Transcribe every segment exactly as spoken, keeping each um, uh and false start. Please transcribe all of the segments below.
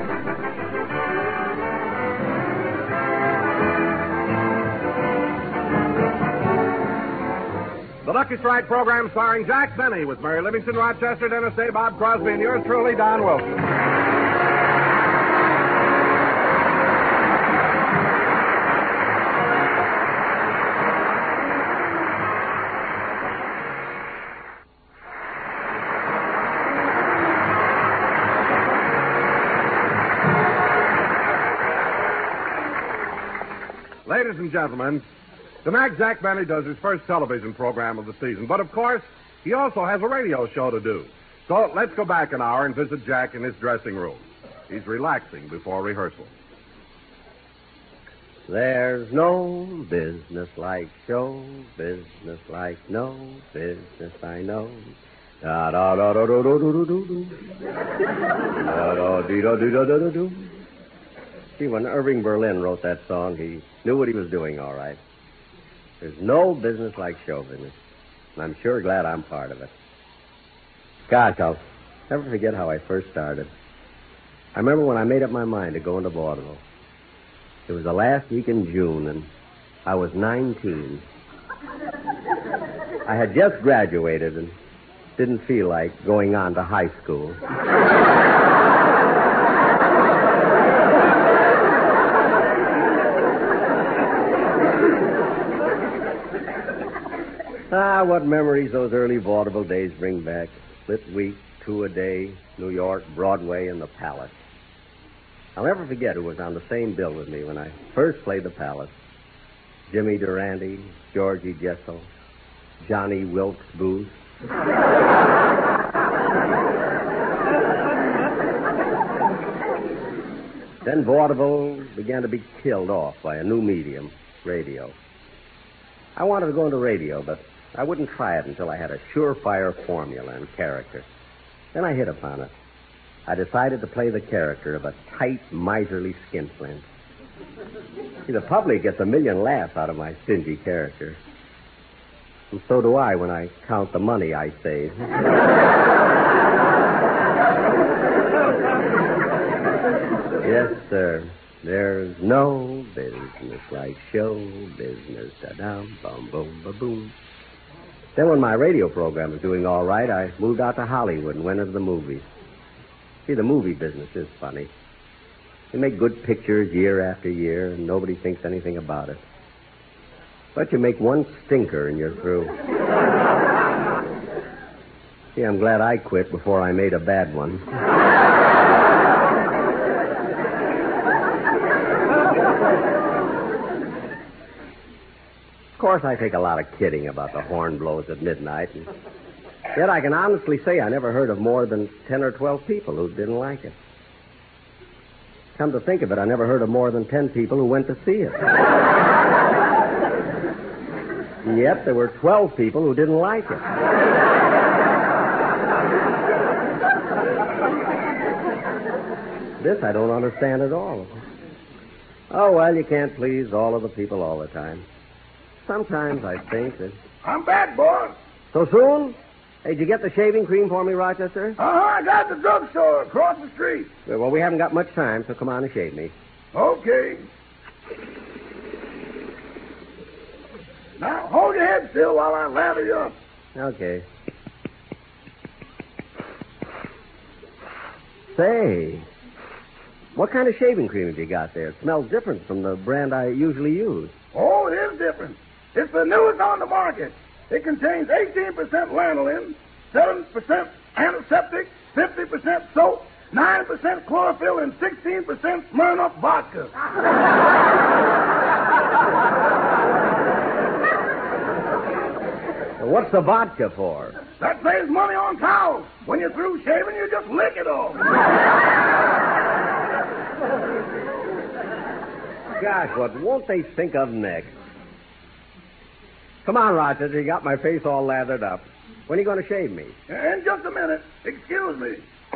The Lucky Strike program starring Jack Benny with Mary Livingston, Rochester, Dennis Day, Bob Crosby, and yours truly, Don Wilson. Ladies and gentlemen, tonight Jack Benny does his first television program of the season. But, of course, he also has a radio show to do. So let's go back an hour and visit Jack in his dressing room. He's relaxing before rehearsal. There's no business like show business like no business I know. Da da da da da da da da da. Da da dee da dee da da da da. See, when Irving Berlin wrote that song, he knew what he was doing all right. There's no business like show business. And I'm sure glad I'm part of it. Gosh, I'll never forget how I first started. I remember when I made up my mind to go into vaudeville. It was the last week in June, and I was nineteen. I had just graduated and didn't feel like going on to high school. Ah, what memories those early vaudeville days bring back. Split week, two a day, New York, Broadway, and the Palace. I'll never forget who was on the same bill with me when I first played the Palace. Jimmy Durante, Georgie Jessel, Johnny Wilkes Booth. Then vaudeville began to be killed off by a new medium, radio. I wanted to go into radio, but I wouldn't try it until I had a surefire formula and character. Then I hit upon it. I decided to play the character of a tight, miserly skinflint. See, the public gets a million laughs out of my stingy character. And so do I when I count the money I save. Yes, sir. There's no business like show business. Da-dum, bum, boom, ba-boom. Then when my radio program was doing all right, I moved out to Hollywood and went into the movies. See, the movie business is funny. You make good pictures year after year, and nobody thinks anything about it. But you make one stinker and you're through. See, I'm glad I quit before I made a bad one. Of course, I take a lot of kidding about the horn blows at midnight, and yet I can honestly say I never heard of more than ten or twelve people who didn't like it. Come to think of it, I never heard of more than ten people who went to see it. And yet there were twelve people who didn't like it. This I don't understand at all. Oh, well, you can't please all of the people all the time. Sometimes I think that... I'm back, boss. So soon? Hey, did you get the shaving cream for me, Rochester? Uh-huh, I got the drugstore across the street. Well, we haven't got much time, so come on and shave me. Okay. Now, hold your head still while I lather you up. Okay. Say, what kind of shaving cream have you got there? It smells different from the brand I usually use. Oh, it is different. It's the newest on the market. It contains eighteen percent lanolin, seven percent antiseptic, fifty percent soap, nine percent chlorophyll, and sixteen percent Smirnoff vodka. What's the vodka for? That saves money on towels. When you're through shaving, you just lick it off. Gosh, what won't they think of next? Come on, Rochester. You got my face all lathered up. When are you going to shave me? In just a minute. Excuse me.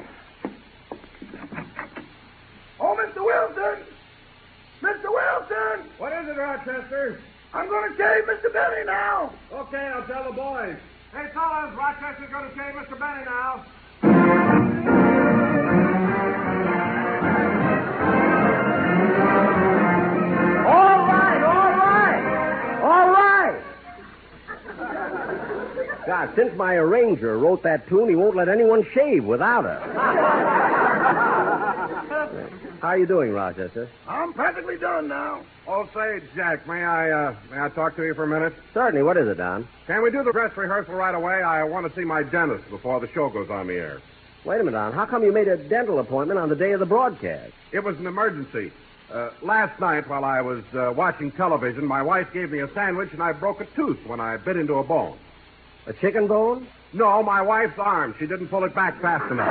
Oh, Mister Wilson! Mister Wilson! What is it, Rochester? I'm going to shave Mister Benny now. Okay, I'll tell the boys. Hey, fellas, Rochester's going to shave Mister Benny now. not. Since my arranger wrote that tune, he won't let anyone shave without her. How are you doing, Rochester? I'm practically done now. Oh, say, Jack, may I, uh, may I talk to you for a minute? Certainly. What is it, Don? Can we do the dress rehearsal right away? I want to see my dentist before the show goes on the air. Wait a minute, Don. How come you made a dental appointment on the day of the broadcast? It was an emergency. Uh, last night, while I was uh, watching television, my wife gave me a sandwich, and I broke a tooth when I bit into a bone. A chicken bone? No, my wife's arm. She didn't pull it back fast enough.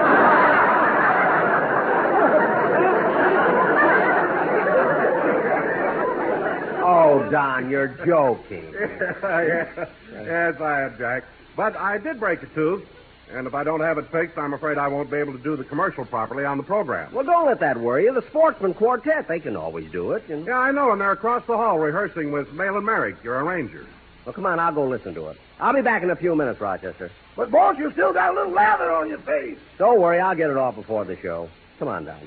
Oh, Don, you're joking. yes, yes, I am, Jack. But I did break a tooth, and if I don't have it fixed, I'm afraid I won't be able to do the commercial properly on the program. Well, don't let that worry you. The Sportsman Quartet, they can always do it. And... Yeah, I know, and they're across the hall rehearsing with Malin Merrick, your arranger. Well, come on, I'll go listen to it. I'll be back in a few minutes, Rochester. But, boss, you still got a little lather on your face. Don't worry, I'll get it off before the show. Come on, Don.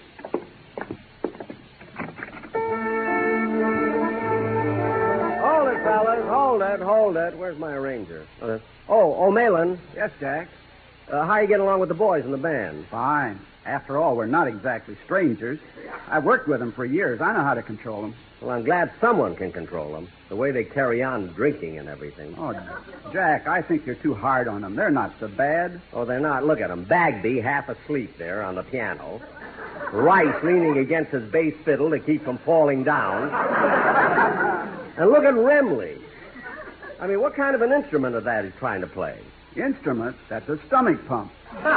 Hold it, fellas. Hold it, hold it. Where's my arranger? Uh, oh, oh, Malin. Yes, Jack. Uh, how are you getting along with the boys in the band? Fine. After all, we're not exactly strangers. I've worked with them for years. I know how to control them. Well, I'm glad someone can control them. The way they carry on drinking and everything. Oh, Jack, I think you're too hard on them. They're not so bad. Oh, they're not. Look at them. Bagby half asleep there on the piano. Rice leaning against his bass fiddle to keep from falling down. And look at Remley. I mean, what kind of an instrument is that he's trying to play? Instrument? That's a stomach pump.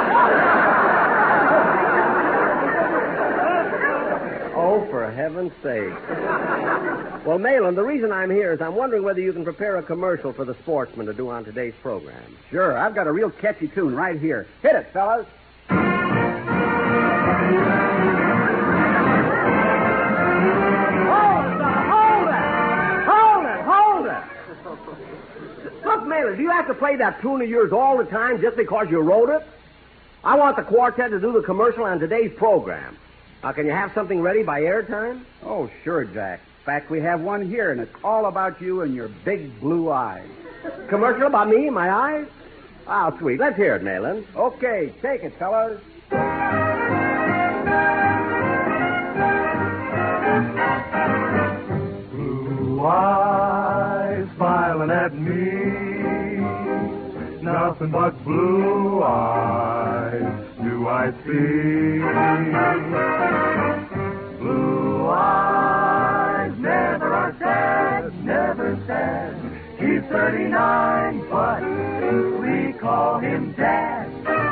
Oh, for heaven's sake. Well, Malin, the reason I'm here is I'm wondering whether you can prepare a commercial for the Sportsman to do on today's program. Sure, I've got a real catchy tune right here. Hit it, fellas. Look, Malin, do you have to play that tune of yours all the time just because you wrote it? I want the quartet to do the commercial on today's program. Now, can you have something ready by airtime? Oh, sure, Jack. In fact, we have one here, and it's all about you and your big blue eyes. Commercial about me and my eyes? Oh, sweet. Let's hear it, Malin. Okay, take it, fellas. Blue eyes smiling at me, nothing but blue eyes do I see. Blue eyes never are sad, never sad. He's thirty-nine, but we call him Dad.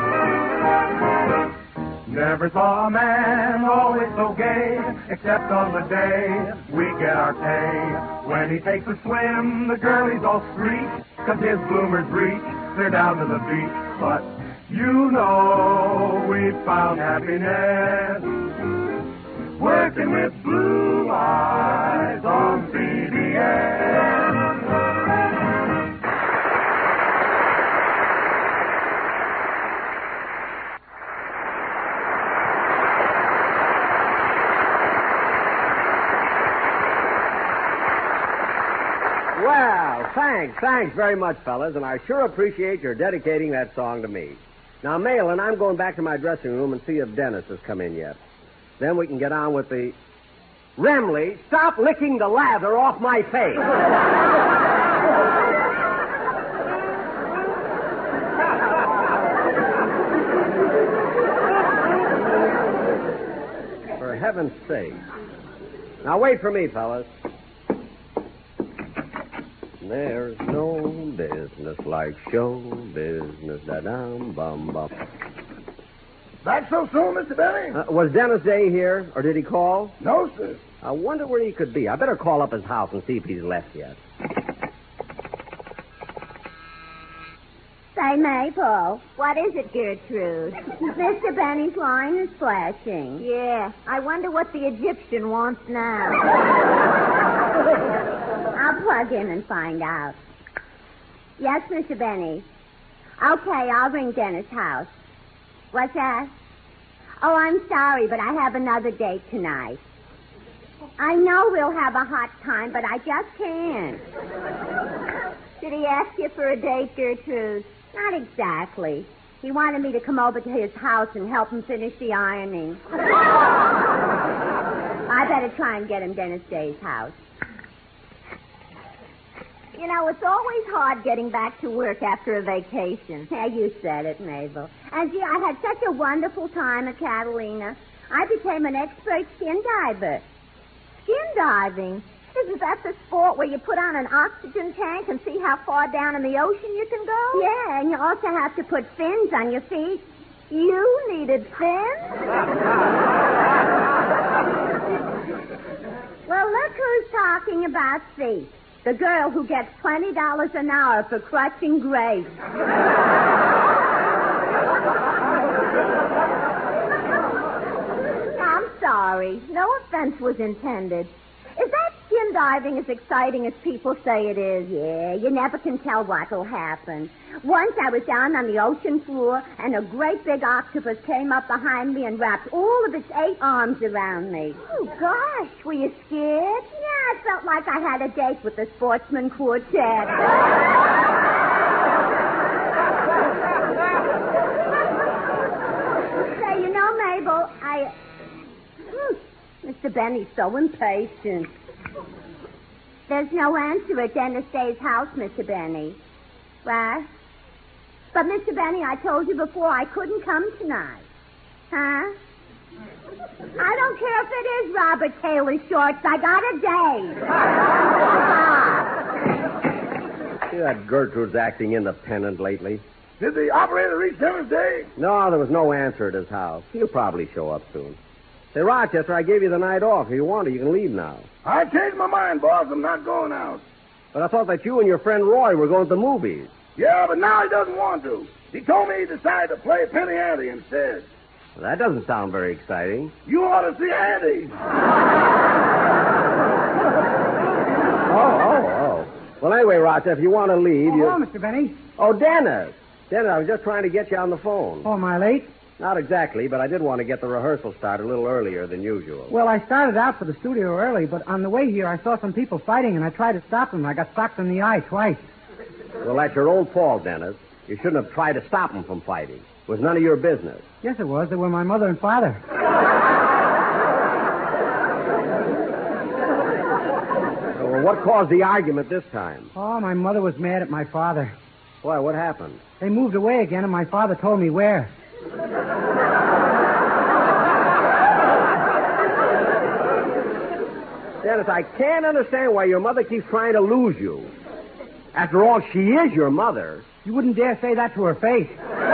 Never saw a man always so gay, except on the day we get our pay. When he takes a swim, the girlies all screech, 'cause his bloomers reach, they're down to the beach. But you know we've found happiness working with Blue Eyes on C B S. Well, thanks, thanks very much, fellas, and I sure appreciate your dedicating that song to me. Now, Malin, I'm going back to my dressing room and see if Dennis has come in yet. Then we can get on with the... Remley, stop licking the lather off my face. For heaven's sake. Now, wait for me, fellas. There's no business like show business. Da-dum, bum, bum. Back so soon, Mister Benny? Uh, was Dennis Day here, or did he call? No, sir. I wonder where he could be. I better call up his house and see if he's left yet. Say, Maple, what is it, Gertrude? Mister Benny's line is flashing. Yeah, I wonder what the Egyptian wants now. I'll plug in and find out. Yes, Mister Benny. Okay, I'll ring Dennis' house. What's that? Oh, I'm sorry, but I have another date tonight. I know we'll have a hot time, but I just can't. Did he ask you for a date, Gertrude? Not exactly. He wanted me to come over to his house and help him finish the ironing. I better try and get him Dennis Day's house. You know, it's always hard getting back to work after a vacation. Yeah, you said it, Mabel. And, gee, I had such a wonderful time at Catalina. I became an expert skin diver. Skin diving? Isn't that the sport where you put on an oxygen tank and see how far down in the ocean you can go? Yeah, and you also have to put fins on your feet. You needed fins? Well, look who's talking about feet. The girl who gets twenty dollars an hour for crutching grapes. I'm sorry. No offense was intended. Is that skin diving as exciting as people say it is? Yeah, you never can tell what'll happen. Once I was down on the ocean floor, and a great big octopus came up behind me and wrapped all of its eight arms around me. Oh, gosh, were you scared? Yeah, I felt like I had a date with the Sportsman Quartet. Say, you know, Mabel, I... Hmm. Mister Benny's so impatient. There's no answer at Dennis Day's house, Mister Benny. What? But, Mister Benny, I told you before I couldn't come tonight. Huh? I don't care if it is Robert Taylor Shorts. I got a date. See that Gertrude's acting independent lately? Did the operator reach Dennis Day? No, there was no answer at his house. He'll probably show up soon. Say, Rochester, I gave you the night off. If you want to, you can leave now. I changed my mind, boss. I'm not going out. But I thought that you and your friend Roy were going to the movies. Yeah, but now he doesn't want to. He told me he decided to play Penny Ante instead. Well, that doesn't sound very exciting. You ought to see Andy. oh, oh, oh. Well, anyway, Rochester, if you want to leave... Oh, you... hello, Mister Benny. Oh, Dennis. Dennis, I was just trying to get you on the phone. Oh, am I late? Not exactly, but I did want to get the rehearsal started a little earlier than usual. Well, I started out for the studio early, but on the way here I saw some people fighting, and I tried to stop them. I got socked in the eye twice. Well, that's your old fault, Dennis. You shouldn't have tried to stop them from fighting. It was none of your business. Yes, it was. They were my mother and father. Well, what caused the argument this time? Oh, my mother was mad at my father. Why, what happened? They moved away again, and my father told me where. Dennis, I can't understand why your mother keeps trying to lose you. After all, she is your mother. You wouldn't dare say that to her face.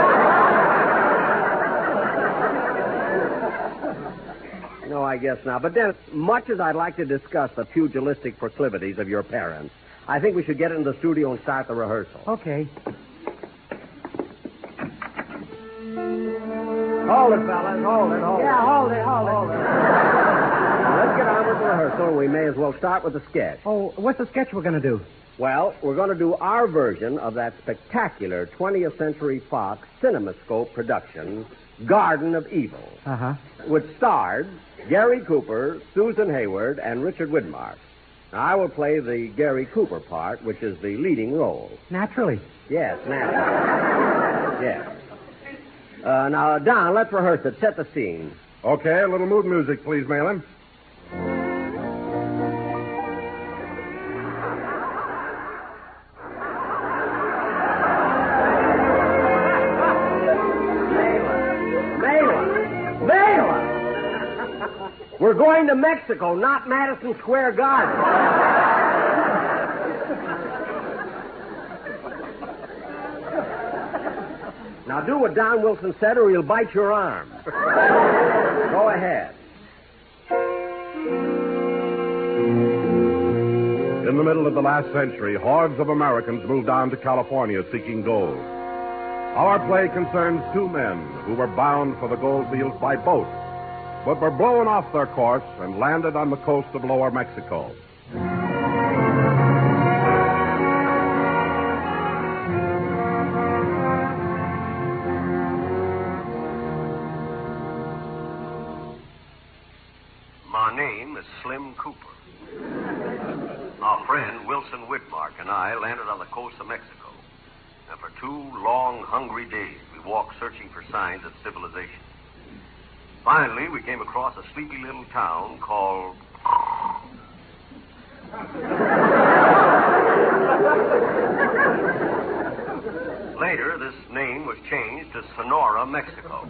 No, I guess not. But Dennis, much as I'd like to discuss the pugilistic proclivities of your parents, I think we should get into the studio and start the rehearsal. Okay. Hold it, fellas. Hold it, hold it. Yeah, hold it, hold it. Hold it. Now, let's get on with the rehearsal, and we may as well start with the sketch. Oh, what's the sketch we're going to do? Well, we're going to do our version of that spectacular twentieth Century Fox CinemaScope production, Garden of Evil, Uh-huh. which starred Gary Cooper, Susan Hayward, and Richard Widmark. Now, I will play the Gary Cooper part, which is the leading role. Naturally. Yes, naturally. Yes. Uh, now, Don, let's rehearse it. Set the scene. Okay, a little mood music, please, Malin. We're going to Mexico, not Madison Square Garden. Now do what Don Wilson said or he'll bite your arm. Go ahead. In the middle of the last century, hordes of Americans moved on to California seeking gold. Our play concerns two men who were bound for the gold fields by boat, but were blown off their course and landed on the coast of Lower Mexico. My name is Slim Cooper. Our friend Wilson Whitmark and I landed on the coast of Mexico. And for two long, hungry days, we walked searching for signs of civilization. Finally, we came across a sleepy little town called... Later, this name was changed to Sonora, Mexico.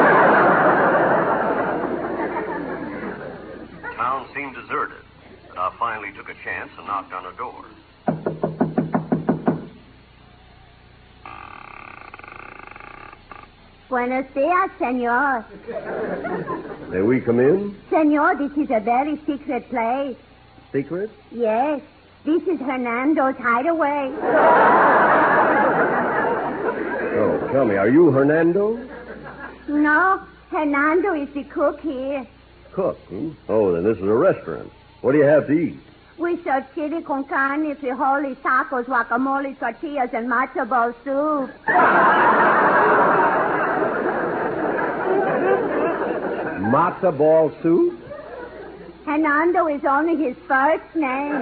The town seemed deserted, but I finally took a chance and knocked on a door. Buenos dias, senor. May we come in? Senor, this is a very secret place. Secret? Yes. This is Hernando's hideaway. Oh, tell me, are you Hernando? No, Hernando is the cook here. Cook, hmm? Oh, then this is a restaurant. What do you have to eat? We serve chili con carne, frijoles, tacos, guacamole, tortillas, and matzo ball soup. Matzo ball soup? Hernando is only his first name.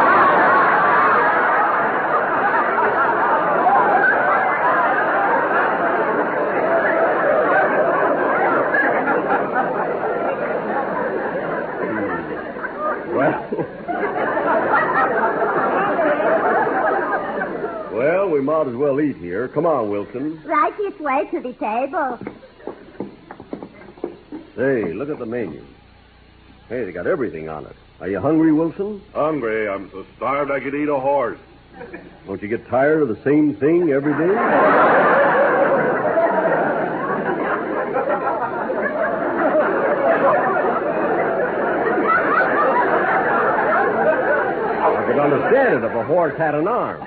Well, well, we might as well eat here. Come on, Wilson. Right this way to the table. Hey, look at the menu. Hey, they got everything on it. Are you hungry, Wilson? Hungry. I'm so starved I could eat a horse. Don't you get tired of the same thing every day? I could understand it if a horse had an arm.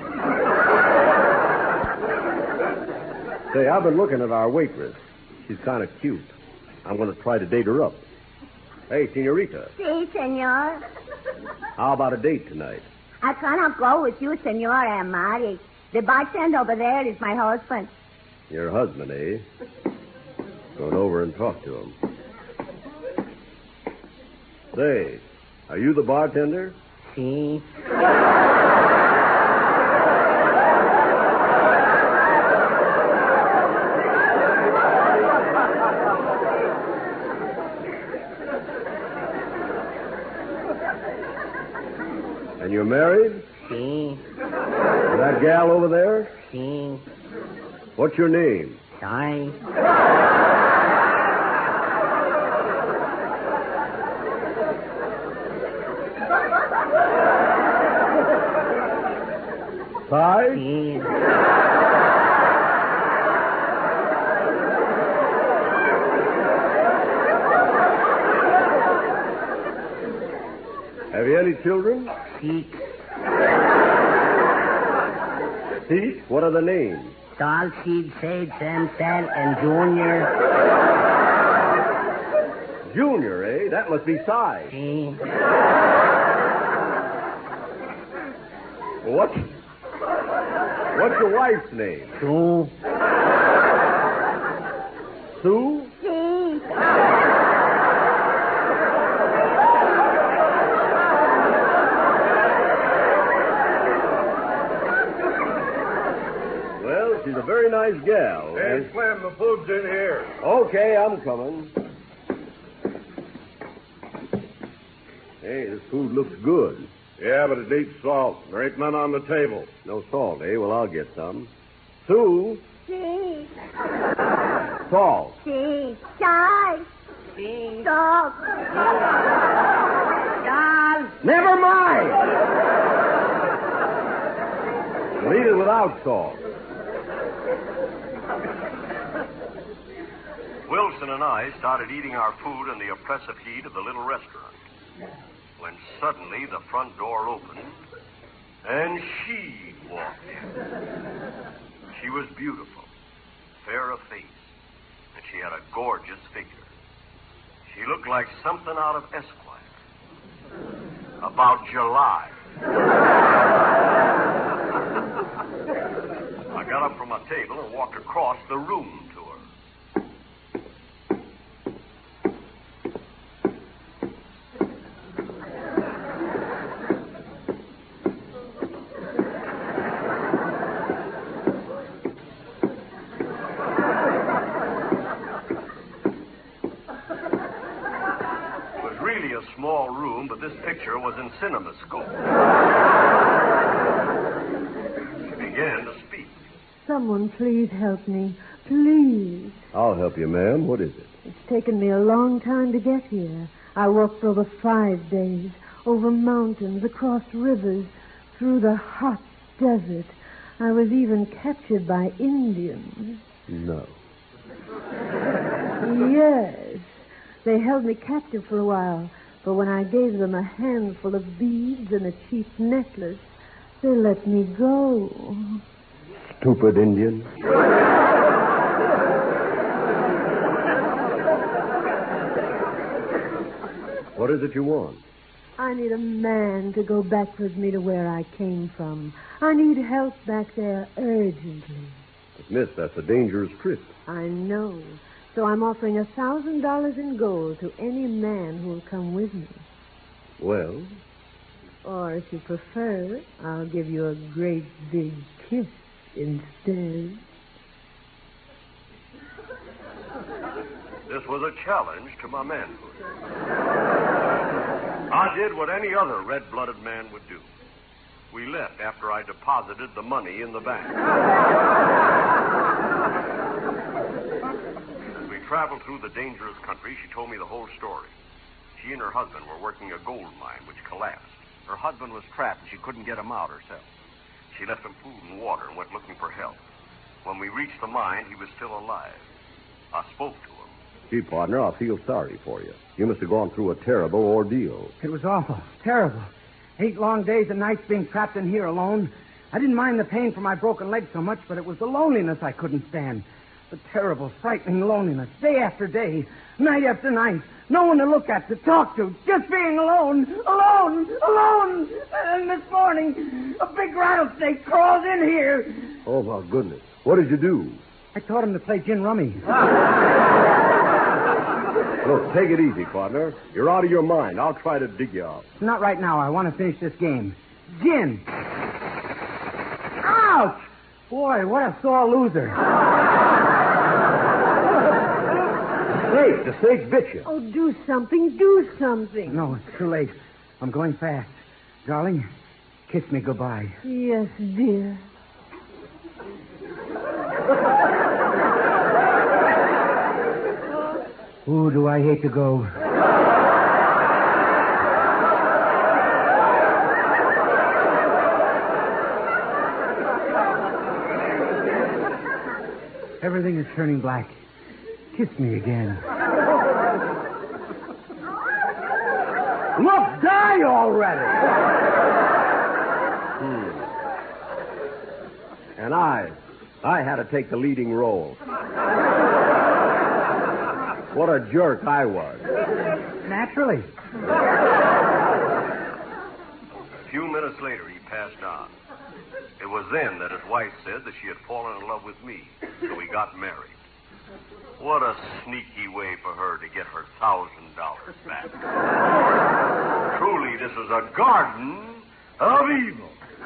Say, I've been looking at our waitress. She's kind of cute. I'm going to try to date her up. Hey, senorita. Si, senor. How about a date tonight? I cannot go with you, senor. I am married. The bartender over there is my husband. Your husband, eh? Going over and talk to him. Say, are you the bartender? Si. And you're married? Si. That gal over there? Si. What's your name? Sorry. Ty? Si. Have you any children? Six. Six? What are the names? Doll, Seed, Sage, Sam, Sal, and Junior. Junior, eh? That must be Cy. Si. What? What's your wife's name? Sue. Sue? Si. Well, she's a very nice gal. Hey, eh? Slim, the food's in here. Okay, I'm coming. Hey, this food looks good. Yeah, but it needs salt. There ain't none on the table. No salt, eh? Well, I'll get some. Sue, Si. salt. Si. Chai. Si. Salt. Doll. Never mind. We'll eat it without salt. Wilson and I started eating our food in the oppressive heat of the little restaurant, when suddenly the front door opened and she walked in. She was beautiful, fair of face, and she had a gorgeous figure. She looked like something out of Esquire. About July. I got up from my table and walked across the room to her. really a small room, but this picture was in CinemaScope. She began to speak. Someone please help me. Please. I'll help you, ma'am. What is it? It's taken me a long time to get here. I walked over five days, over mountains, across rivers, through the hot desert. I was even captured by Indians. No. Yes. They held me captive for a while, but when I gave them a handful of beads and a cheap necklace, they let me go. Stupid Indian. What is it you want? I need a man to go back with me to where I came from. I need help back there urgently. But, miss, that's a dangerous trip. I know. So I'm offering a thousand dollars in gold to any man who will come with me. Well? Or if you prefer, I'll give you a great big kiss instead. This was a challenge to my manhood. I did what any other red-blooded man would do. We left after I deposited the money in the bank. As we traveled through the dangerous country, she told me the whole story. She and her husband were working a gold mine which collapsed. Her husband was trapped and she couldn't get him out herself. She left him food and water and went looking for help. When we reached the mine, he was still alive. I spoke to him. Gee, partner, I feel sorry for you. You must have gone through a terrible ordeal. It was awful. Terrible. Eight long days and nights being trapped in here alone. I didn't mind the pain from my broken leg so much, but it was the loneliness I couldn't stand. The terrible, frightening loneliness. Day after day, night after night. No one to look at, to talk to. Just being alone. Alone. Alone. And this morning, a big rattlesnake crawls in here. Oh, my goodness. What did you do? I taught him to play gin rummy. Look, take it easy, partner. You're out of your mind. I'll try to dig you out. Not right now. I want to finish this game. Gin. Ouch! Boy, what a sore loser. Snake, the snake bit you. Oh, do something. Do something. No, it's too late. I'm going fast. Darling, kiss me goodbye. Yes, dear. Ooh, do I hate to go. Everything is turning black. Kiss me again. Look, die already! Hmm. And I, I had to take the leading role. What a jerk I was. Naturally. A few minutes later, he passed on. It was then that his wife said that she had fallen in love with me, so we got married. What a sneaky way for her to get her thousand dollars back. Truly, this is a garden of evil.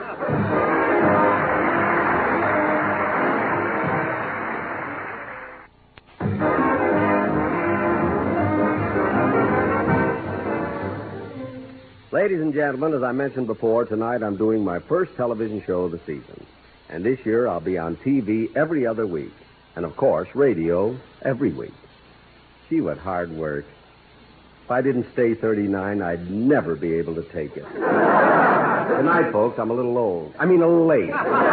Ladies and gentlemen, as I mentioned before, tonight I'm doing my first television show of the season. And this year I'll be on T V every other week. And, of course, radio every week. Gee, what hard work. If I didn't stay thirty-nine, I'd never be able to take it. Good night, folks. I'm a little old. I mean, a little late.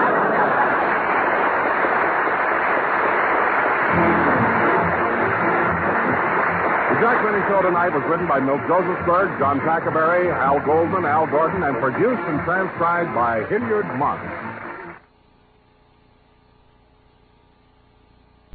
The Jack Benny Show tonight was written by Milt Josephsberg, John Tackerberry, Al Goldman, Al Gordon, and produced and transcribed by Hilliard Martin.